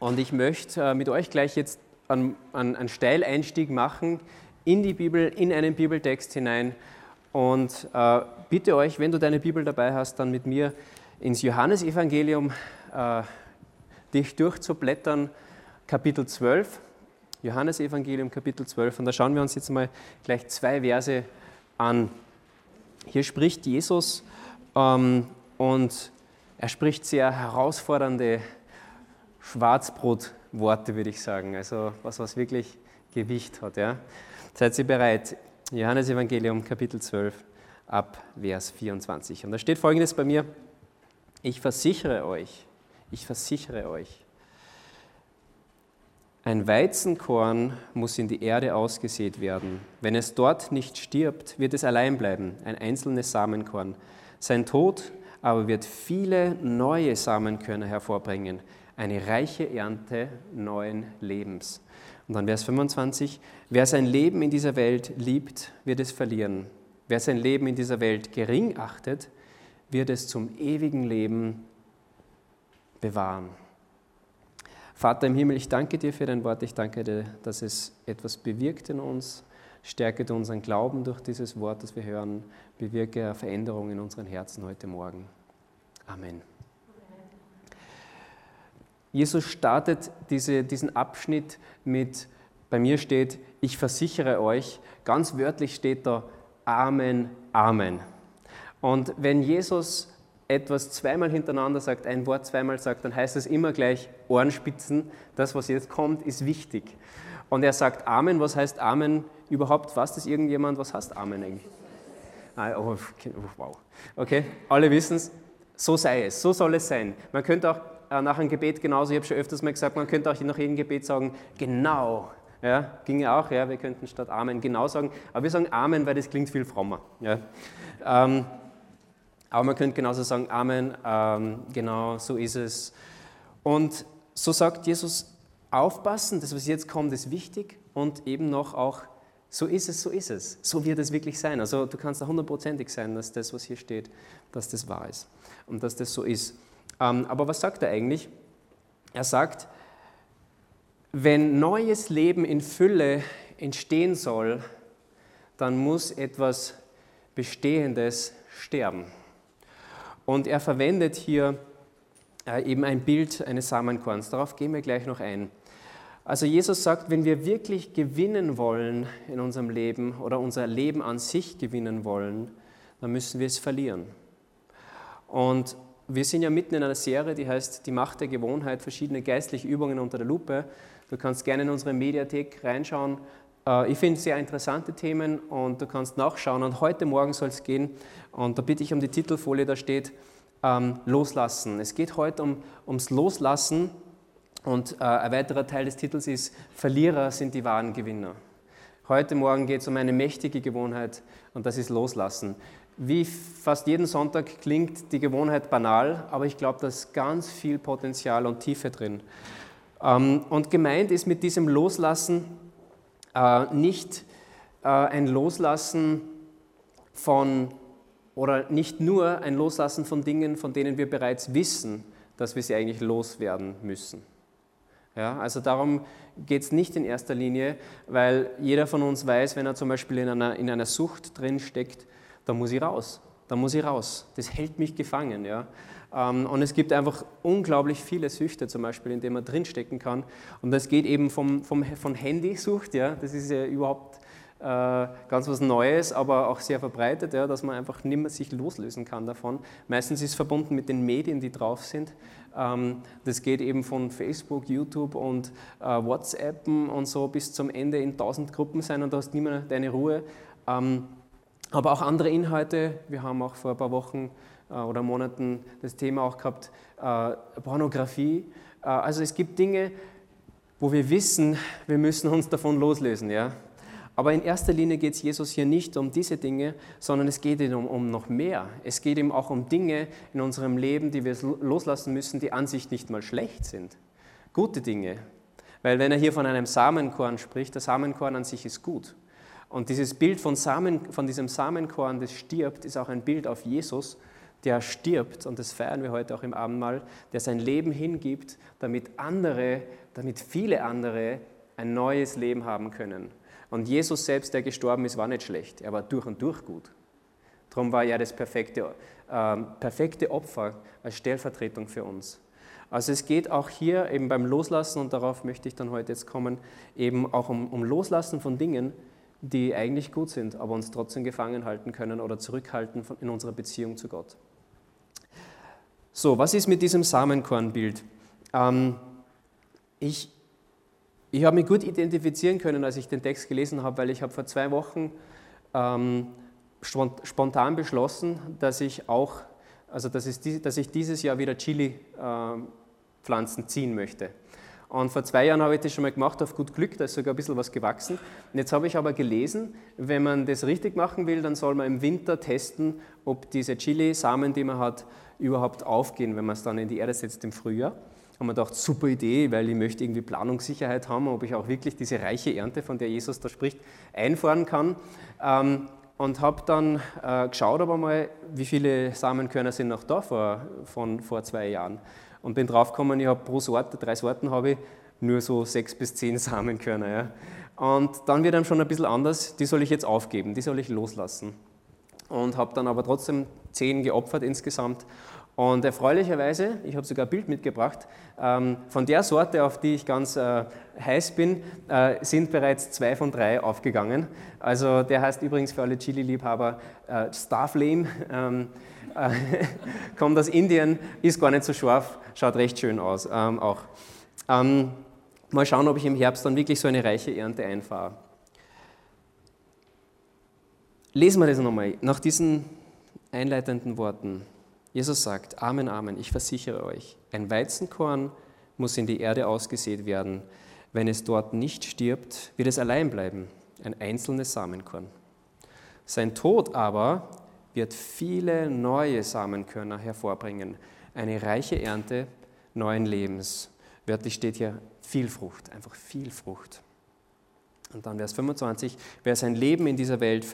Und ich möchte mit euch gleich jetzt einen Steileinstieg machen in die Bibel, in einen Bibeltext hinein. Und bitte euch, wenn du deine Bibel dabei hast, dann mit mir ins Johannesevangelium dich durchzublättern, Kapitel 12. Johannesevangelium, Kapitel 12. Und da schauen wir uns jetzt mal gleich 2 Verse an. Hier spricht Jesus und er spricht sehr herausfordernde Schwarzbrotworte, würde ich sagen. Also was wirklich Gewicht hat. Ja? Seid ihr bereit? Johannesevangelium, Kapitel 12, ab Vers 24. Und da steht Folgendes bei mir: Ich versichere euch, ein Weizenkorn muss in die Erde ausgesät werden. Wenn es dort nicht stirbt, wird es allein bleiben, ein einzelnes Samenkorn. Sein Tod aber wird viele neue Samenkörner hervorbringen, eine reiche Ernte neuen Lebens. Und dann Vers 25, wer sein Leben in dieser Welt liebt, wird es verlieren. Wer sein Leben in dieser Welt gering achtet, wird es zum ewigen Leben bewahren. Vater im Himmel, ich danke dir für dein Wort. Ich danke dir, dass es etwas bewirkt in uns. Stärke du unseren Glauben durch dieses Wort, das wir hören. Bewirke eine Veränderung in unseren Herzen heute Morgen. Amen. Jesus startet diesen Abschnitt mit, bei mir steht, ich versichere euch. Ganz wörtlich steht da, Amen, Amen. Und wenn Jesus etwas zweimal hintereinander sagt, ein Wort zweimal sagt, dann heißt es immer gleich Ohrenspitzen. Das, was jetzt kommt, ist wichtig. Und er sagt Amen. Was heißt Amen überhaupt? Weiß das irgendjemand? Was heißt Amen eigentlich? Oh, wow. Okay, alle wissen es. So sei es, so soll es sein. Man könnte auch nach einem Gebet genauso, ich habe schon öfters mal gesagt, man könnte auch nach jedem Gebet sagen, genau. Ja, ginge auch, ja, wir könnten statt Amen genau sagen. Aber wir sagen Amen, weil das klingt viel frommer. Ja. Aber man könnte genauso sagen, Amen, genau, so ist es. Und so sagt Jesus, aufpassen, das, was jetzt kommt, ist wichtig und eben noch auch, so ist es, so wird es wirklich sein. Also du kannst da 100%ig sein, dass das, was hier steht, dass das wahr ist und dass das so ist. Aber was sagt er eigentlich? Er sagt, wenn neues Leben in Fülle entstehen soll, dann muss etwas Bestehendes sterben. Und er verwendet hier eben ein Bild eines Samenkorns. Darauf gehen wir gleich noch ein. Also Jesus sagt, wenn wir wirklich gewinnen wollen in unserem Leben oder unser Leben an sich gewinnen wollen, dann müssen wir es verlieren. Und wir sind ja mitten in einer Serie, die heißt Die Macht der Gewohnheit, verschiedene geistliche Übungen unter der Lupe. Du kannst gerne in unsere Mediathek reinschauen. Ich finde sehr interessante Themen und du kannst nachschauen. Und heute Morgen soll es gehen, und da bitte ich um die Titelfolie, da steht Loslassen. Es geht heute ums Loslassen und ein weiterer Teil des Titels ist Verlierer sind die wahren Gewinner. Heute Morgen geht es um eine mächtige Gewohnheit und das ist Loslassen. Wie fast jeden Sonntag klingt die Gewohnheit banal, aber ich glaube, da ist ganz viel Potenzial und Tiefe drin. Und gemeint ist mit diesem Loslassen nicht ein Loslassen von, oder nicht nur ein Loslassen von Dingen, von denen wir bereits wissen, dass wir sie eigentlich loswerden müssen. Ja, also darum geht es nicht in erster Linie, weil jeder von uns weiß, wenn er zum Beispiel in einer Sucht drin steckt, da muss ich raus. Das hält mich gefangen. Ja. Und es gibt einfach unglaublich viele Süchte, zum Beispiel, in denen man drinstecken kann. Und das geht eben von Handysucht, ja, das ist ja überhaupt ganz was Neues, aber auch sehr verbreitet, ja, dass man einfach nicht mehr sich loslösen kann davon. Meistens ist es verbunden mit den Medien, die drauf sind. Das geht eben von Facebook, YouTube und WhatsAppen und so bis zum Ende in 1000 Gruppen sein und du hast nie mehr deine Ruhe. Aber auch andere Inhalte. Wir haben auch vor ein paar Wochen oder Monaten das Thema auch gehabt, Pornografie. Also es gibt Dinge, wo wir wissen, wir müssen uns davon loslösen. Ja? Aber in erster Linie geht es Jesus hier nicht um diese Dinge, sondern es geht ihm um noch mehr. Es geht ihm auch um Dinge in unserem Leben, die wir loslassen müssen, die an sich nicht mal schlecht sind. Gute Dinge. Weil wenn er hier von einem Samenkorn spricht, der Samenkorn an sich ist gut. Und dieses Bild von diesem Samenkorn, das stirbt, ist auch ein Bild auf Jesus, der stirbt, und das feiern wir heute auch im Abendmahl, der sein Leben hingibt, damit viele andere ein neues Leben haben können. Und Jesus selbst, der gestorben ist, war nicht schlecht, er war durch und durch gut. Darum war er das perfekte Opfer als Stellvertretung für uns. Also es geht auch hier eben beim Loslassen, und darauf möchte ich dann heute jetzt kommen, eben auch um Loslassen von Dingen, die eigentlich gut sind, aber uns trotzdem gefangen halten können oder zurückhalten in unserer Beziehung zu Gott. So, was ist mit diesem Samenkornbild? Ich habe mich gut identifizieren können, als ich den Text gelesen habe, weil ich habe vor 2 Wochen spontan beschlossen, dass ich dieses Jahr wieder Chili-Pflanzen ziehen möchte. Und vor 2 Jahren habe ich das schon mal gemacht, auf gut Glück, da ist sogar ein bisschen was gewachsen. Und jetzt habe ich aber gelesen, wenn man das richtig machen will, dann soll man im Winter testen, ob diese Chili-Samen, die man hat, überhaupt aufgehen, wenn man es dann in die Erde setzt im Frühjahr. Und man dachte, super Idee, weil ich möchte irgendwie Planungssicherheit haben, ob ich auch wirklich diese reiche Ernte, von der Jesus da spricht, einfahren kann. Und habe dann geschaut aber mal, wie viele Samenkörner sind noch da von vor 2 Jahren. Und bin draufgekommen, ich habe pro Sorte, 3 Sorten habe ich, nur so 6 bis 10 Samenkörner. Ja. Und dann wird einem schon ein bisschen anders, die soll ich jetzt aufgeben, die soll ich loslassen. Und habe dann aber trotzdem 10 geopfert insgesamt. Und erfreulicherweise, ich habe sogar ein Bild mitgebracht, von der Sorte, auf die ich ganz heiß bin, sind bereits 2 von 3 aufgegangen. Also der heißt übrigens für alle Chili-Liebhaber Star Flame, kommt aus Indien, ist gar nicht so scharf, schaut recht schön aus auch. Mal schauen, ob ich im Herbst dann wirklich so eine reiche Ernte einfahre. Lesen wir das nochmal, nach diesen einleitenden Worten. Jesus sagt, Amen, Amen, ich versichere euch, ein Weizenkorn muss in die Erde ausgesät werden. Wenn es dort nicht stirbt, wird es allein bleiben, ein einzelnes Samenkorn. Sein Tod aber wird viele neue Samenkörner hervorbringen, eine reiche Ernte neuen Lebens. Wörtlich steht hier viel Frucht, einfach viel Frucht. Und dann Vers 25, wer sein Leben in dieser Welt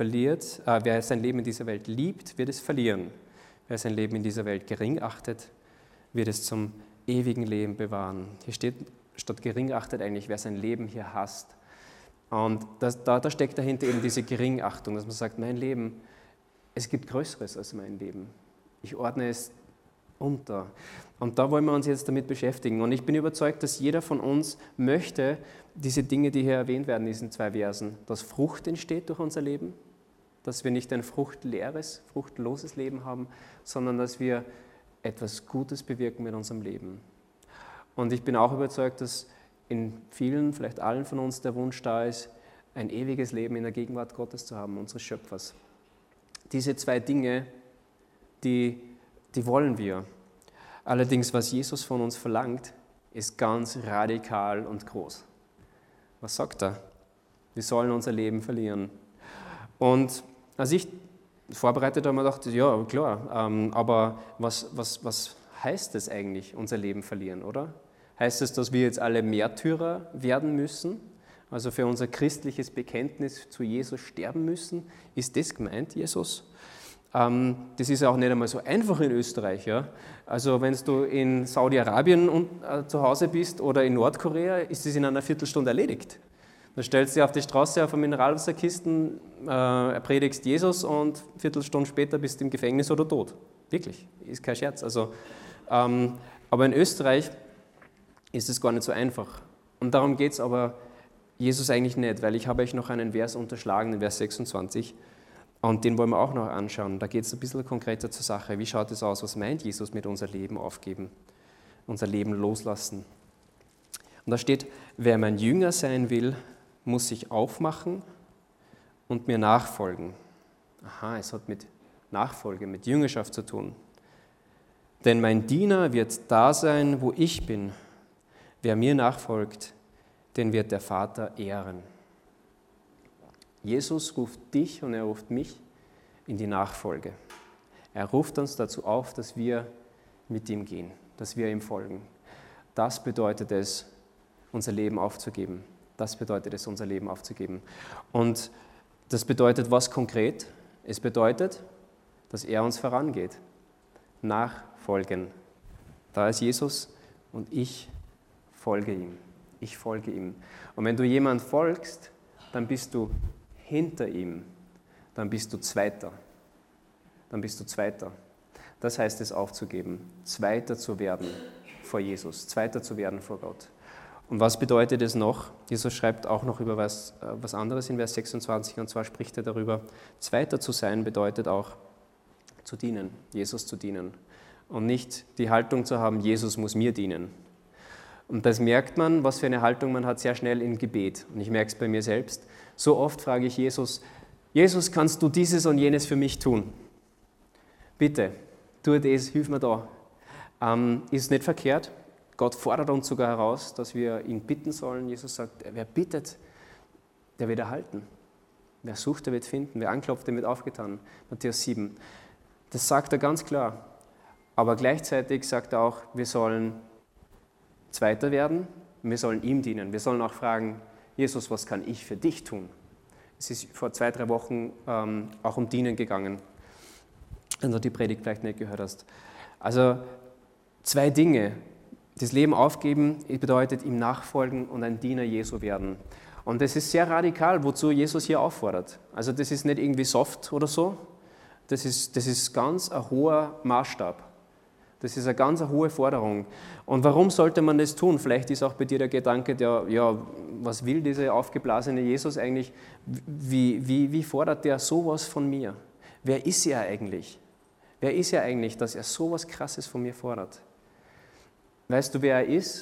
liebt, wird es verlieren. Wer sein Leben in dieser Welt gering achtet, wird es zum ewigen Leben bewahren. Hier steht statt gering achtet eigentlich, wer sein Leben hier hasst. Und da steckt dahinter eben diese Geringachtung, dass man sagt, mein Leben, es gibt Größeres als mein Leben. Ich ordne es unter. Und da wollen wir uns jetzt damit beschäftigen. Und ich bin überzeugt, dass jeder von uns möchte, diese Dinge, die hier erwähnt werden in diesen 2 Versen, dass Frucht entsteht durch unser Leben, dass wir nicht ein fruchtleeres, fruchtloses Leben haben, sondern dass wir etwas Gutes bewirken mit unserem Leben. Und ich bin auch überzeugt, dass in vielen, vielleicht allen von uns der Wunsch da ist, ein ewiges Leben in der Gegenwart Gottes zu haben, unseres Schöpfers. Diese 2 Dinge, die wollen wir. Allerdings, was Jesus von uns verlangt, ist ganz radikal und groß. Was sagt er? Wir sollen unser Leben verlieren. Und als ich vorbereitet habe, habe ich gedacht, ja klar, aber was heißt das eigentlich, unser Leben verlieren, oder? Heißt es, dass wir jetzt alle Märtyrer werden müssen? Also für unser christliches Bekenntnis zu Jesus sterben müssen? Ist das gemeint, Jesus? Das ist ja auch nicht einmal so einfach in Österreich. Ja? Also wenn du in Saudi-Arabien zu Hause bist oder in Nordkorea, ist das in einer Viertelstunde erledigt. Dann stellst du dich auf die Straße auf eine Mineralwasserkisten, predigst Jesus und eine Viertelstunde später bist du im Gefängnis oder tot. Wirklich, ist kein Scherz. Also, aber in Österreich ist es gar nicht so einfach. Und darum geht es aber Jesus eigentlich nicht, weil ich habe euch noch einen Vers unterschlagen, den Vers 26. Und den wollen wir auch noch anschauen. Da geht es ein bisschen konkreter zur Sache. Wie schaut es aus? Was meint Jesus mit unser Leben aufgeben? Unser Leben loslassen? Und da steht, wer mein Jünger sein will, muss sich aufmachen und mir nachfolgen. Aha, es hat mit Nachfolge, mit Jüngerschaft zu tun. Denn mein Diener wird da sein, wo ich bin. Wer mir nachfolgt, den wird der Vater ehren. Jesus ruft dich und er ruft mich in die Nachfolge. Er ruft uns dazu auf, dass wir mit ihm gehen, dass wir ihm folgen. Das bedeutet es, unser Leben aufzugeben. Das bedeutet es, unser Leben aufzugeben. Und das bedeutet was konkret? Es bedeutet, dass er uns vorangeht. nachfolgen. Da ist Jesus und ich folge ihm. Ich folge ihm. Und wenn du jemand folgst, dann bist du hinter ihm. Dann bist du Zweiter. Dann bist du Zweiter. Das heißt es aufzugeben, Zweiter zu werden vor Jesus, Zweiter zu werden vor Gott. Und was bedeutet es noch? Jesus schreibt auch noch über was anderes in Vers 26, und zwar spricht er darüber, Zweiter zu sein bedeutet auch zu dienen, Jesus zu dienen. Und nicht die Haltung zu haben, Jesus muss mir dienen. Und das merkt man, was für eine Haltung man hat, sehr schnell im Gebet. Und ich merke es bei mir selbst. So oft frage ich Jesus, Jesus, kannst du dieses und jenes für mich tun? Bitte, tu das, hilf mir da. Ist nicht verkehrt. Gott fordert uns sogar heraus, dass wir ihn bitten sollen. Jesus sagt, wer bittet, der wird erhalten. Wer sucht, der wird finden. Wer anklopft, dem wird aufgetan. Matthäus 7. Das sagt er ganz klar. Aber gleichzeitig sagt er auch, wir sollen Zweiter werden und wir sollen ihm dienen. Wir sollen auch fragen, Jesus, was kann ich für dich tun? Es ist vor 2-3 Wochen auch um Dienen gegangen, wenn du die Predigt vielleicht nicht gehört hast. Also 2 Dinge. Das Leben aufgeben bedeutet ihm nachfolgen und ein Diener Jesu werden. Und das ist sehr radikal, wozu Jesus hier auffordert. Also das ist nicht irgendwie soft oder so. Das ist ganz ein hoher Maßstab. Das ist eine ganz hohe Forderung. Und warum sollte man das tun? Vielleicht ist auch bei dir der Gedanke, was will dieser aufgeblasene Jesus eigentlich? Wie fordert der sowas von mir? Wer ist er eigentlich? Wer ist er eigentlich, dass er sowas Krasses von mir fordert? Weißt du, wer er ist?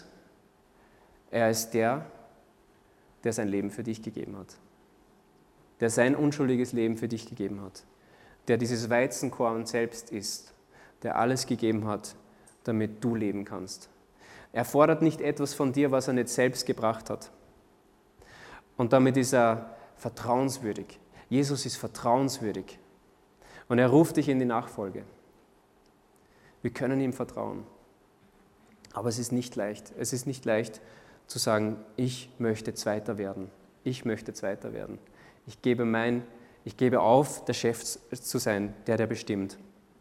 Er ist der sein Leben für dich gegeben hat. Der sein unschuldiges Leben für dich gegeben hat. Der dieses Weizenkorn selbst ist. Der alles gegeben hat, damit du leben kannst. Er fordert nicht etwas von dir, was er nicht selbst gebracht hat. Und damit ist er vertrauenswürdig. Jesus ist vertrauenswürdig. Und er ruft dich in die Nachfolge. Wir können ihm vertrauen. Aber es ist nicht leicht. Es ist nicht leicht zu sagen, ich möchte Zweiter werden. Ich möchte Zweiter werden. Ich gebe auf, der Chef zu sein, der bestimmt.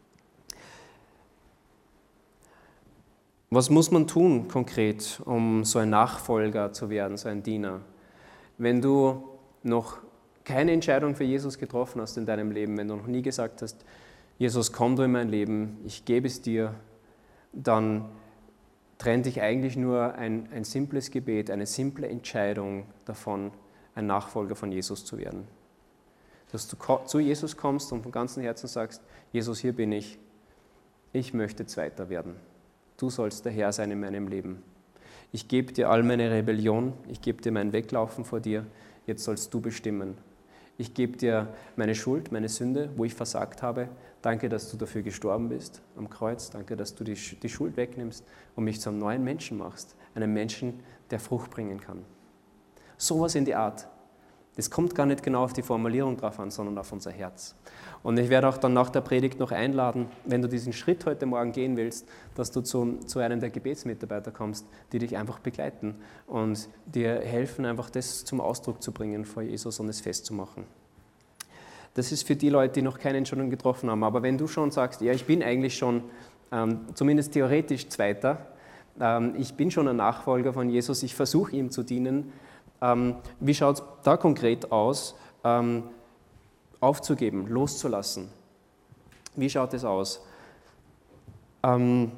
Was muss man tun konkret, um so ein Nachfolger zu werden, so ein Diener? Wenn du noch keine Entscheidung für Jesus getroffen hast in deinem Leben, wenn du noch nie gesagt hast, Jesus, komm du in mein Leben, ich gebe es dir, dann trennt dich eigentlich nur ein simples Gebet, eine simple Entscheidung davon, ein Nachfolger von Jesus zu werden. Dass du zu Jesus kommst und von ganzem Herzen sagst, Jesus, hier bin ich möchte Zweiter werden. Du sollst der Herr sein in meinem Leben. Ich gebe dir all meine Rebellion, ich gebe dir mein Weglaufen vor dir, jetzt sollst du bestimmen. Ich gebe dir meine Schuld, meine Sünde, wo ich versagt habe. Danke, dass du dafür gestorben bist am Kreuz. Danke, dass du die Schuld wegnimmst und mich zu einem neuen Menschen machst. Einem Menschen, der Frucht bringen kann. Sowas in die Art. Das kommt gar nicht genau auf die Formulierung drauf an, sondern auf unser Herz. Und ich werde auch dann nach der Predigt noch einladen, wenn du diesen Schritt heute Morgen gehen willst, dass du zu einem der Gebetsmitarbeiter kommst, die dich einfach begleiten und dir helfen, einfach das zum Ausdruck zu bringen vor Jesus und es festzumachen. Das ist für die Leute, die noch keine Entscheidung getroffen haben. Aber wenn du schon sagst, ja, ich bin eigentlich schon zumindest theoretisch Zweiter, ich bin schon ein Nachfolger von Jesus, ich versuche ihm zu dienen, wie schaut es da konkret aus? Aufzugeben, loszulassen. Wie schaut es aus? Und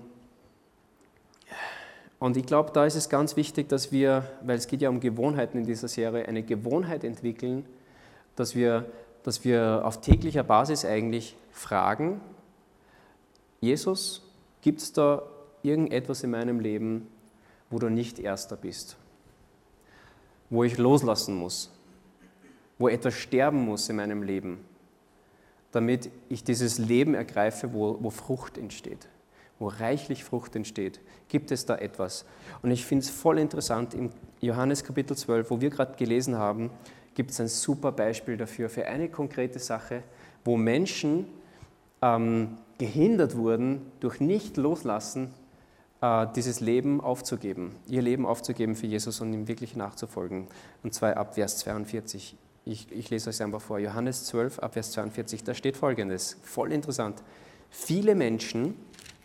ich glaube, da ist es ganz wichtig, dass wir, weil es geht ja um Gewohnheiten in dieser Serie, eine Gewohnheit entwickeln, dass wir auf täglicher Basis eigentlich fragen, Jesus, gibt es da irgendetwas in meinem Leben, wo du nicht Erster bist? Wo ich loslassen muss? Wo etwas sterben muss in meinem Leben, damit ich dieses Leben ergreife, wo Frucht entsteht, wo reichlich Frucht entsteht. Gibt es da etwas? Und ich finde es voll interessant, im Johannes Kapitel 12, wo wir gerade gelesen haben, gibt es ein super Beispiel dafür, für eine konkrete Sache, wo Menschen gehindert wurden, durch Nicht-Loslassen dieses Leben aufzugeben, ihr Leben aufzugeben für Jesus und ihm wirklich nachzufolgen. Und zwar ab Vers 42. Ich lese euch einfach vor, Johannes 12, ab Vers 42, da steht Folgendes, voll interessant. Viele Menschen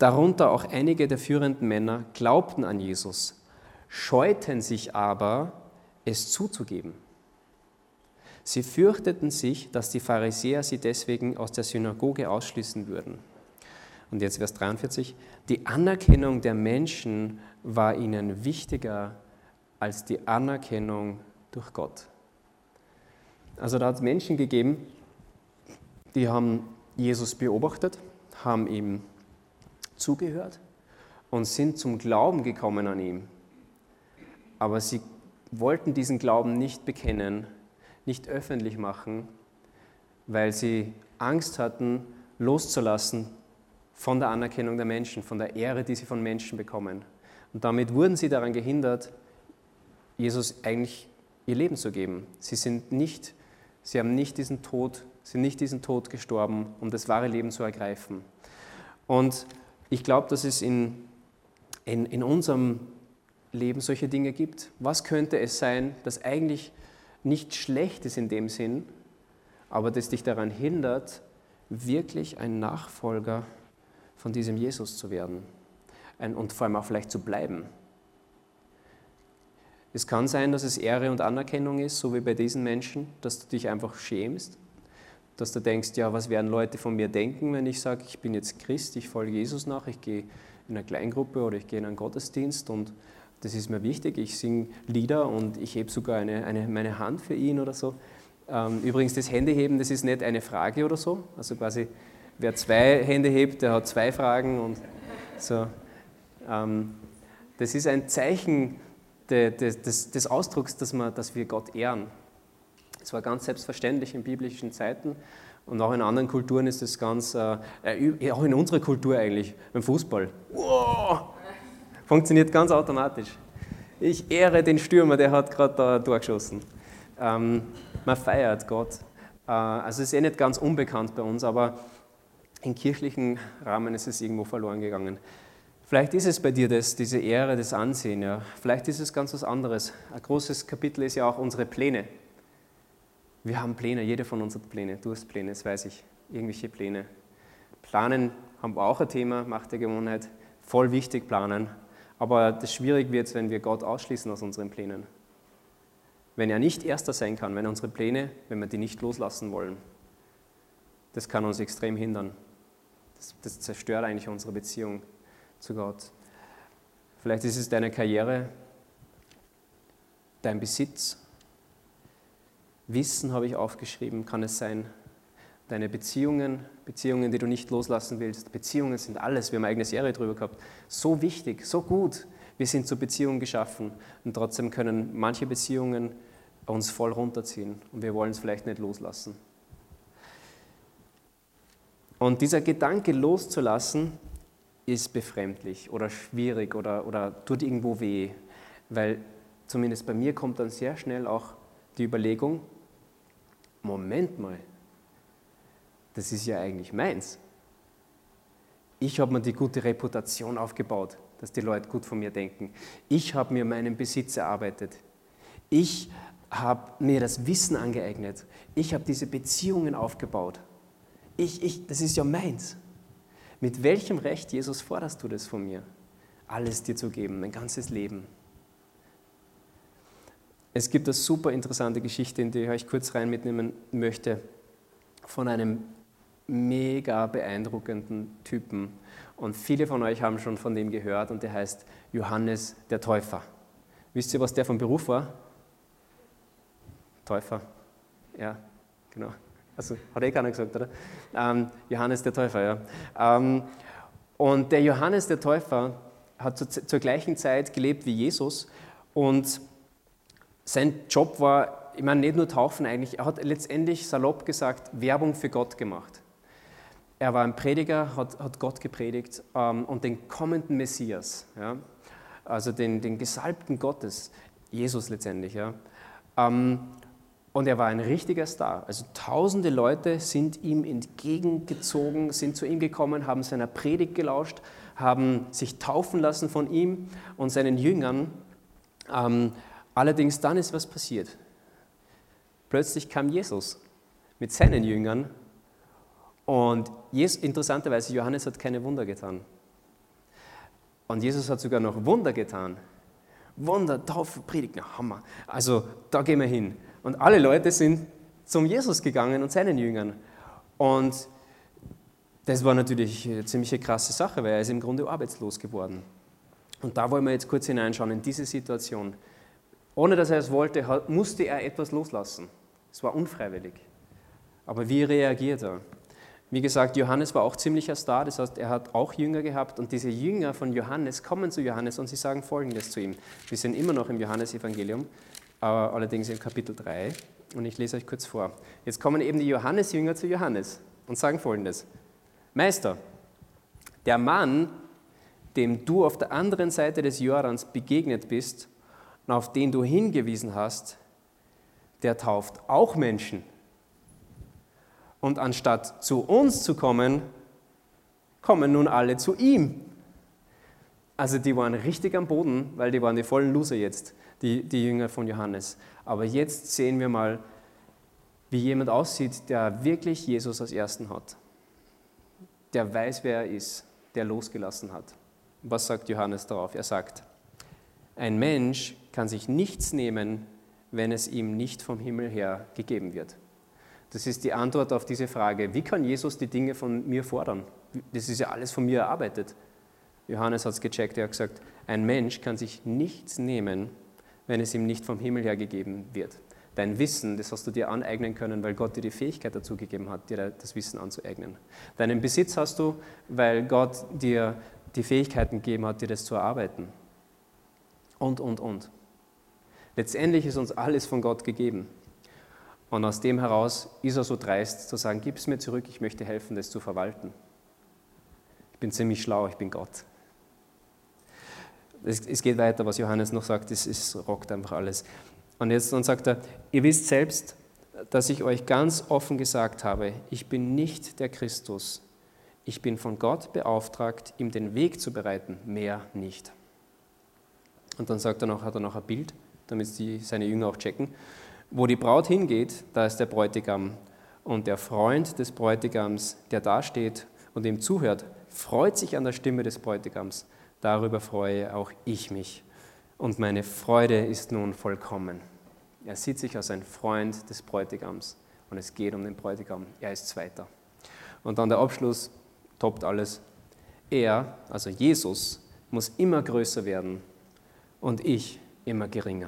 Darunter auch einige der führenden Männer glaubten an Jesus, scheuten sich aber, es zuzugeben. Sie fürchteten sich, dass die Pharisäer sie deswegen aus der Synagoge ausschließen würden. Und jetzt Vers 43. Die Anerkennung der Menschen war ihnen wichtiger als die Anerkennung durch Gott. Also da hat es Menschen gegeben, die haben Jesus beobachtet, haben ihm zugehört und sind zum Glauben gekommen an ihm. Aber sie wollten diesen Glauben nicht bekennen, nicht öffentlich machen, weil sie Angst hatten, loszulassen von der Anerkennung der Menschen, von der Ehre, die sie von Menschen bekommen. Und damit wurden sie daran gehindert, Jesus eigentlich ihr Leben zu geben. Sie sind nicht diesen Tod gestorben, um das wahre Leben zu ergreifen. Und ich glaube, dass es in unserem Leben solche Dinge gibt. Was könnte es sein, das eigentlich nicht schlecht ist in dem Sinn, aber das dich daran hindert, wirklich ein Nachfolger von diesem Jesus zu werden und vor allem auch vielleicht zu bleiben? Es kann sein, dass es Ehre und Anerkennung ist, so wie bei diesen Menschen, dass du dich einfach schämst, dass du denkst, ja, was werden Leute von mir denken, wenn ich sage, ich bin jetzt Christ, ich folge Jesus nach, ich gehe in eine Kleingruppe oder ich gehe in einen Gottesdienst und das ist mir wichtig, ich singe Lieder und ich hebe sogar meine Hand für ihn oder so. Übrigens, das Händeheben, das ist nicht eine Frage oder so, also quasi, wer 2 Hände hebt, der hat 2 Fragen und so. Das ist ein Zeichen des Ausdrucks, dass wir Gott ehren. Es war ganz selbstverständlich in biblischen Zeiten und auch in anderen Kulturen ist es ganz, auch in unserer Kultur eigentlich, beim Fußball. Wow! Funktioniert ganz automatisch. Ich ehre den Stürmer, der hat gerade da ein Tor geschossen. Man feiert Gott. Also es ist nicht ganz unbekannt bei uns, aber im kirchlichen Rahmen ist es irgendwo verloren gegangen. Vielleicht ist es bei dir diese Ehre, das Ansehen. Ja. Vielleicht ist es ganz was anderes. Ein großes Kapitel ist ja auch unsere Pläne. Wir haben Pläne, jeder von uns hat Pläne. Du hast Pläne, das weiß ich. Irgendwelche Pläne. Planen haben wir auch ein Thema, Macht der Gewohnheit. Voll wichtig, planen. Aber das schwierig wird, wenn wir Gott ausschließen aus unseren Plänen. Wenn er nicht Erster sein kann, wenn unsere Pläne, wenn wir die nicht loslassen wollen. Das kann uns extrem hindern. Das zerstört eigentlich unsere Beziehung zu Gott. Vielleicht ist es deine Karriere, dein Besitz. Wissen habe ich aufgeschrieben, kann es sein. Deine Beziehungen, die du nicht loslassen willst. Beziehungen sind alles, wir haben eine eigene Serie drüber gehabt. So wichtig, so gut. Wir sind zur Beziehung geschaffen und trotzdem können manche Beziehungen uns voll runterziehen und wir wollen es vielleicht nicht loslassen. Und dieser Gedanke loszulassen ist befremdlich oder schwierig oder tut irgendwo weh, weil zumindest bei mir kommt dann sehr schnell auch die Überlegung, Moment mal, das ist ja eigentlich meins. Ich habe mir die gute Reputation aufgebaut, dass die Leute gut von mir denken. Ich habe mir meinen Besitz erarbeitet. Ich habe mir das Wissen angeeignet. Ich habe diese Beziehungen aufgebaut. Das ist ja meins. Mit welchem Recht, Jesus, forderst du das von mir? Alles dir zu geben, mein ganzes Leben. Es gibt eine super interessante Geschichte, in die ich euch kurz rein mitnehmen möchte, von einem mega beeindruckenden Typen. Und viele von euch haben schon von dem gehört und der heißt Johannes der Täufer. Wisst ihr, was der von Beruf war? Täufer. Ja, genau. Also hat keiner gesagt, oder? Johannes der Täufer, ja. Und der Johannes der Täufer hat zur gleichen Zeit gelebt wie Jesus und sein Job war, ich meine, nicht nur Taufen eigentlich, er hat letztendlich, salopp gesagt, Werbung für Gott gemacht. Er war ein Prediger, hat Gott gepredigt und den kommenden Messias, ja, also den Gesalbten Gottes, Jesus letztendlich. Ja. Und er war ein richtiger Star. Also tausende Leute sind ihm entgegengezogen, sind zu ihm gekommen, haben seiner Predigt gelauscht, haben sich taufen lassen von ihm und seinen Jüngern. Allerdings dann ist was passiert. Plötzlich kam Jesus mit seinen Jüngern und interessanterweise, Johannes hat keine Wunder getan. Und Jesus hat sogar noch Wunder getan. Wunder, Taufe, Predigt, na Hammer. Also da gehen wir hin. Und alle Leute sind zum Jesus gegangen und seinen Jüngern. Und das war natürlich eine ziemlich krasse Sache, weil er ist im Grunde arbeitslos geworden. Und da wollen wir jetzt kurz hineinschauen in diese Situation. Ohne dass er es wollte, musste er etwas loslassen. Es war unfreiwillig. Aber wie reagiert er? Wie gesagt, Johannes war auch ziemlicher Star, das heißt, er hat auch Jünger gehabt und diese Jünger von Johannes kommen zu Johannes und sie sagen Folgendes zu ihm. Wir sind immer noch im Johannesevangelium, allerdings im Kapitel 3 und ich lese euch kurz vor. Jetzt kommen eben die Johannes-Jünger zu Johannes und sagen Folgendes. Meister, der Mann, dem du auf der anderen Seite des Jordans begegnet bist und auf den du hingewiesen hast, der tauft auch Menschen. Und anstatt zu uns zu kommen, kommen nun alle zu ihm. Also die waren richtig am Boden, weil die waren die vollen Loser jetzt, die Jünger von Johannes. Aber jetzt sehen wir mal, wie jemand aussieht, der wirklich Jesus als Ersten hat. Der weiß, wer er ist, der losgelassen hat. Was sagt Johannes darauf? Er sagt, ein Mensch kann sich nichts nehmen, wenn es ihm nicht vom Himmel her gegeben wird. Das ist die Antwort auf diese Frage, wie kann Jesus die Dinge von mir fordern? Das ist ja alles von mir erarbeitet. Johannes hat es gecheckt, er hat gesagt, ein Mensch kann sich nichts nehmen, wenn es ihm nicht vom Himmel her gegeben wird. Dein Wissen, das hast du dir aneignen können, weil Gott dir die Fähigkeit dazu gegeben hat, dir das Wissen anzueignen. Deinen Besitz hast du, weil Gott dir die Fähigkeiten gegeben hat, dir das zu erarbeiten. Und. Letztendlich ist uns alles von Gott gegeben. Und aus dem heraus ist er so dreist, zu sagen, gib es mir zurück, ich möchte helfen, das zu verwalten. Ich bin ziemlich schlau, ich bin Gott. Es geht weiter, was Johannes noch sagt, es rockt einfach alles. Und jetzt dann sagt er, ihr wisst selbst, dass ich euch ganz offen gesagt habe, ich bin nicht der Christus. Ich bin von Gott beauftragt, ihm den Weg zu bereiten, mehr nicht. Und dann hat er noch ein Bild, damit seine Jünger auch checken. Wo die Braut hingeht, da ist der Bräutigam. Und der Freund des Bräutigams, der da steht und ihm zuhört, freut sich an der Stimme des Bräutigams. Darüber freue auch ich mich. Und meine Freude ist nun vollkommen. Er sieht sich als ein Freund des Bräutigams. Und es geht um den Bräutigam. Er ist Zweiter. Und dann der Abschluss toppt alles. Er, also Jesus, muss immer größer werden und ich immer geringer.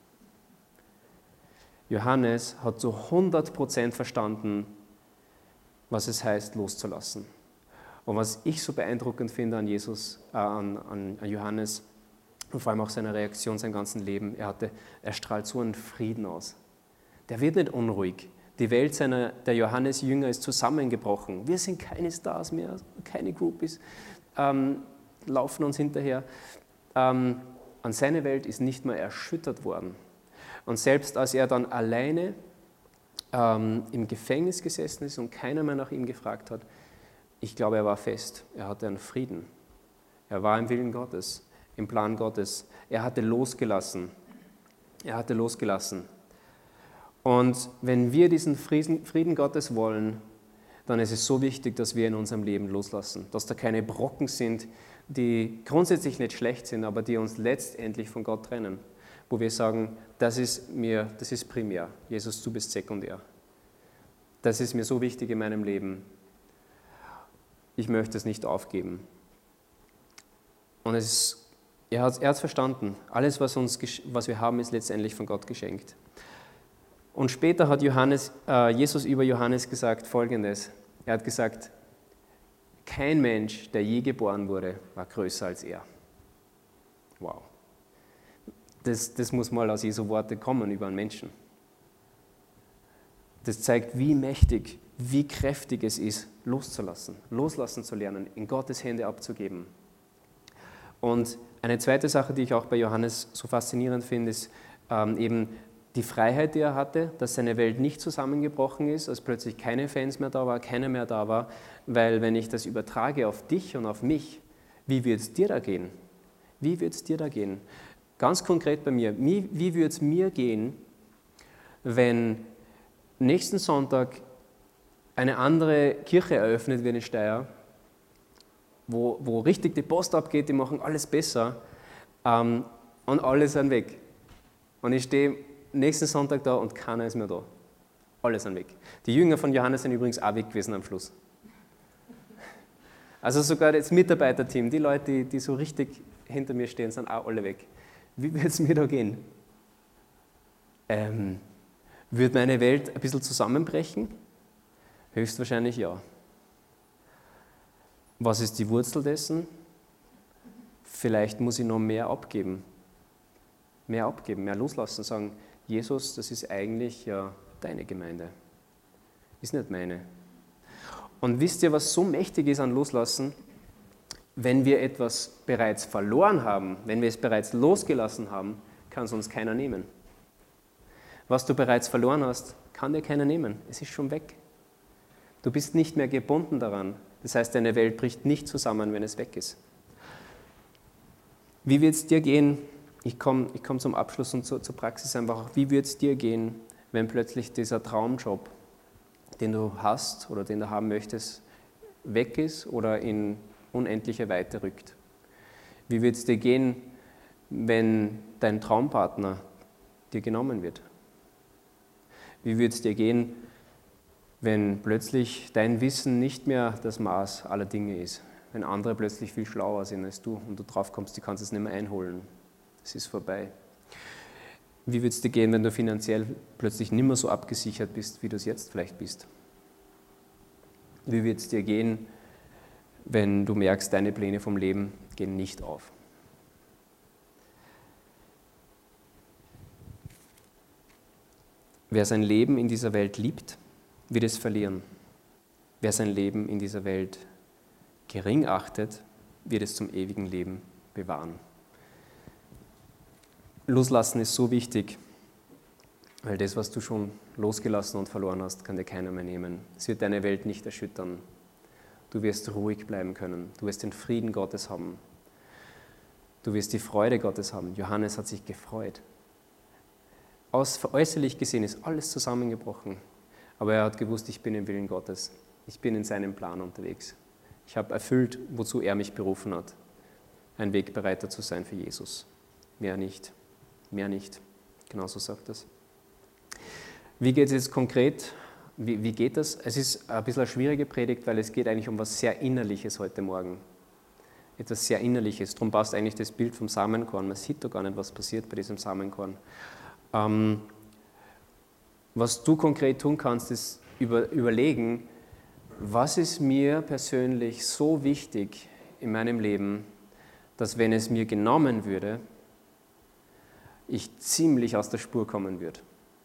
Johannes hat zu 100% verstanden, was es heißt, loszulassen. Und was ich so beeindruckend finde an an Johannes und vor allem auch seine Reaktion, sein ganzes Leben, er strahlt so einen Frieden aus. Der wird nicht unruhig. Die Welt der Johannes-Jünger ist zusammengebrochen. Wir sind keine Stars mehr, keine Groupies, laufen uns hinterher. An seine Welt ist nicht mehr erschüttert worden. Und selbst als er dann alleine im Gefängnis gesessen ist und keiner mehr nach ihm gefragt hat, ich glaube, er war fest. Er hatte einen Frieden. Er war im Willen Gottes, im Plan Gottes. Er hatte losgelassen. Und wenn wir diesen Frieden Gottes wollen, dann ist es so wichtig, dass wir in unserem Leben loslassen. Dass da keine Brocken sind, die grundsätzlich nicht schlecht sind, aber die uns letztendlich von Gott trennen. Wo wir sagen, das ist primär. Jesus, du bist sekundär. Das ist mir so wichtig in meinem Leben. Ich möchte es nicht aufgeben. Und er hat es verstanden. Alles, was wir haben, ist letztendlich von Gott geschenkt. Und später hat Jesus über Johannes gesagt Folgendes. Er hat gesagt, kein Mensch, der je geboren wurde, war größer als er. Wow. Das muss mal aus Jesu Worte kommen über einen Menschen. Das zeigt, wie mächtig, wie kräftig es ist, loslassen zu lernen, in Gottes Hände abzugeben. Und eine zweite Sache, die ich auch bei Johannes so faszinierend finde, ist eben die Freiheit, die er hatte, dass seine Welt nicht zusammengebrochen ist, als plötzlich keine Fans mehr da war, keiner mehr da war, weil wenn ich das übertrage auf dich und auf mich, wie wird es dir da gehen? Wie wird es dir da gehen? Ganz konkret bei mir, wie würde es mir gehen, wenn nächsten Sonntag eine andere Kirche eröffnet wird in Steyr wo richtig die Post abgeht, die machen alles besser und alle sind weg. Und ich stehe nächsten Sonntag da und keiner ist mehr da. Alle sind weg. Die Jünger von Johannes sind übrigens auch weg gewesen am Schluss. Also sogar das Mitarbeiterteam, die Leute, die so richtig hinter mir stehen, sind auch alle weg. Wie wird es mir da gehen? Wird meine Welt ein bisschen zusammenbrechen? Höchstwahrscheinlich ja. Was ist die Wurzel dessen? Vielleicht muss ich noch mehr abgeben. Mehr abgeben, mehr loslassen, sagen, Jesus, das ist eigentlich ja deine Gemeinde. Ist nicht meine. Und wisst ihr, was so mächtig ist an Loslassen? Wenn wir etwas bereits verloren haben, wenn wir es bereits losgelassen haben, kann es uns keiner nehmen. Was du bereits verloren hast, kann dir keiner nehmen. Es ist schon weg. Du bist nicht mehr gebunden daran. Das heißt, deine Welt bricht nicht zusammen, wenn es weg ist. Wie wird es dir gehen? Ich komm zum Abschluss und zur Praxis einfach. Wie wird es dir gehen, wenn plötzlich dieser Traumjob, den du hast oder den du haben möchtest, weg ist oder in unendliche Weite rückt? Wie wird es dir gehen, wenn dein Traumpartner dir genommen wird? Wie wird es dir gehen, wenn plötzlich dein Wissen nicht mehr das Maß aller Dinge ist? Wenn andere plötzlich viel schlauer sind als du und du drauf kommst, du kannst es nicht mehr einholen. Es ist vorbei. Wie wird es dir gehen, wenn du finanziell plötzlich nicht mehr so abgesichert bist, wie du es jetzt vielleicht bist? Wie wird es dir gehen, wenn du merkst, deine Pläne vom Leben gehen nicht auf? Wer sein Leben in dieser Welt liebt, wird es verlieren. Wer sein Leben in dieser Welt gering achtet, wird es zum ewigen Leben bewahren. Loslassen ist so wichtig, weil das, was du schon losgelassen und verloren hast, kann dir keiner mehr nehmen. Es wird deine Welt nicht erschüttern. Du wirst ruhig bleiben können. Du wirst den Frieden Gottes haben. Du wirst die Freude Gottes haben. Johannes hat sich gefreut. Äußerlich gesehen ist alles zusammengebrochen. Aber er hat gewusst, ich bin im Willen Gottes. Ich bin in seinem Plan unterwegs. Ich habe erfüllt, wozu er mich berufen hat. Ein Wegbereiter zu sein für Jesus. Mehr nicht. Mehr nicht. Genauso sagt das. Wie geht es jetzt konkret? Wie geht das? Es ist ein bisschen eine schwierige Predigt, weil es geht eigentlich um etwas sehr Innerliches heute Morgen. Etwas sehr Innerliches. Darum passt eigentlich das Bild vom Samenkorn. Man sieht da gar nicht, was passiert bei diesem Samenkorn. Was du konkret tun kannst, ist überlegen, was ist mir persönlich so wichtig in meinem Leben, dass wenn es mir genommen würde, ich ziemlich aus der Spur kommen würde.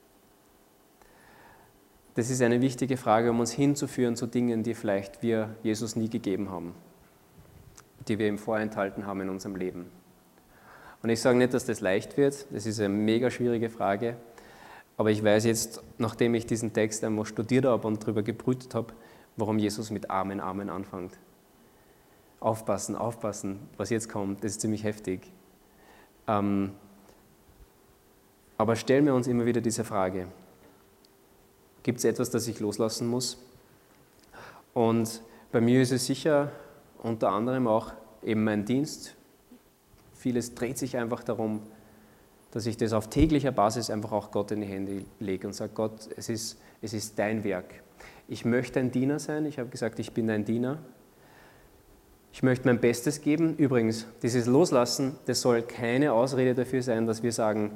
Das ist eine wichtige Frage, um uns hinzuführen zu Dingen, die vielleicht wir Jesus nie gegeben haben, die wir ihm vorenthalten haben in unserem Leben. Und ich sage nicht, dass das leicht wird, das ist eine mega schwierige Frage, aber ich weiß jetzt, nachdem ich diesen Text einmal studiert habe und darüber gebrütet habe, warum Jesus mit Amen, Amen anfängt. Aufpassen, aufpassen, was jetzt kommt, das ist ziemlich heftig. Aber stellen wir uns immer wieder diese Frage, gibt es etwas, das ich loslassen muss? Und bei mir ist es sicher unter anderem auch eben mein Dienst. Vieles dreht sich einfach darum, dass ich das auf täglicher Basis einfach auch Gott in die Hände lege und sage, Gott, es ist dein Werk. Ich möchte ein Diener sein. Ich habe gesagt, ich bin ein Diener. Ich möchte mein Bestes geben. Übrigens, dieses Loslassen, das soll keine Ausrede dafür sein, dass wir sagen,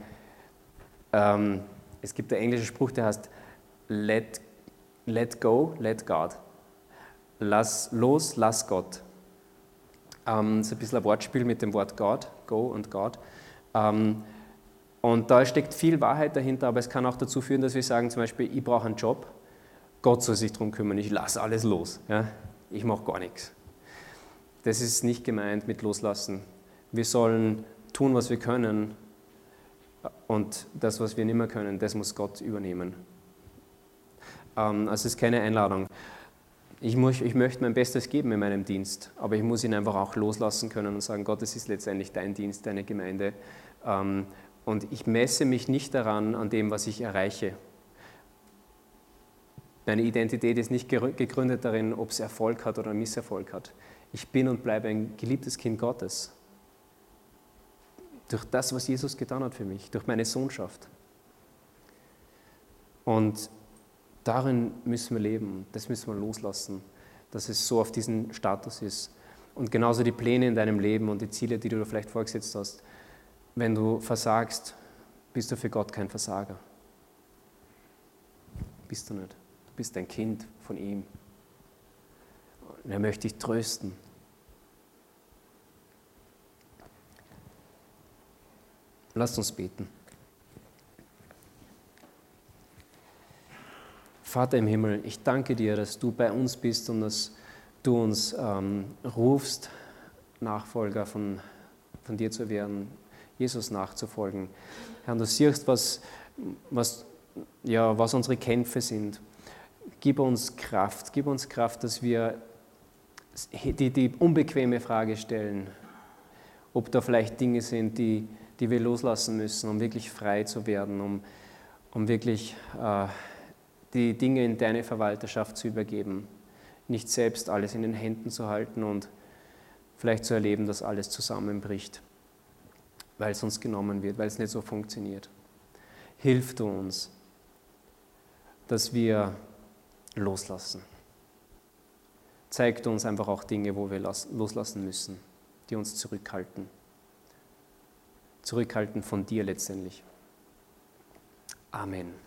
es gibt einen englischen Spruch, der heißt, let go, let God. Lass los, lass Gott. Das ist ein bisschen ein Wortspiel mit dem Wort God, go und God. Und da steckt viel Wahrheit dahinter, aber es kann auch dazu führen, dass wir sagen, zum Beispiel, ich brauche einen Job, Gott soll sich darum kümmern, ich lasse alles los. Ja? Ich mache gar nichts. Das ist nicht gemeint mit Loslassen. Wir sollen tun, was wir können, und das, was wir nicht mehr können, das muss Gott übernehmen. Also es ist keine Einladung. Ich möchte mein Bestes geben in meinem Dienst, aber ich muss ihn einfach auch loslassen können und sagen, Gott, es ist letztendlich dein Dienst, deine Gemeinde. Und ich messe mich nicht daran, an dem, was ich erreiche. Meine Identität ist nicht gegründet darin, ob es Erfolg hat oder Misserfolg hat. Ich bin und bleibe ein geliebtes Kind Gottes. Durch das, was Jesus getan hat für mich, durch meine Sohnschaft. Und darin müssen wir leben, das müssen wir loslassen, dass es so auf diesen Status ist. Und genauso die Pläne in deinem Leben und die Ziele, die du dir vielleicht vorgesetzt hast. Wenn du versagst, bist du für Gott kein Versager. Bist du nicht. Du bist ein Kind von ihm. Und er möchte dich trösten. Lasst uns beten. Vater im Himmel, ich danke dir, dass du bei uns bist und dass du uns rufst, Nachfolger von dir zu werden, Jesus nachzufolgen. Herr, du siehst, was unsere Kämpfe sind. Gib uns Kraft, dass wir die unbequeme Frage stellen, ob da vielleicht Dinge sind, die wir loslassen müssen, um wirklich frei zu werden, um wirklich die Dinge in deine Verwalterschaft zu übergeben, nicht selbst alles in den Händen zu halten und vielleicht zu erleben, dass alles zusammenbricht, weil es uns genommen wird, weil es nicht so funktioniert. Hilf du uns, dass wir loslassen. Zeig du uns einfach auch Dinge, wo wir loslassen müssen, die uns zurückhalten. Zurückhalten von dir letztendlich. Amen.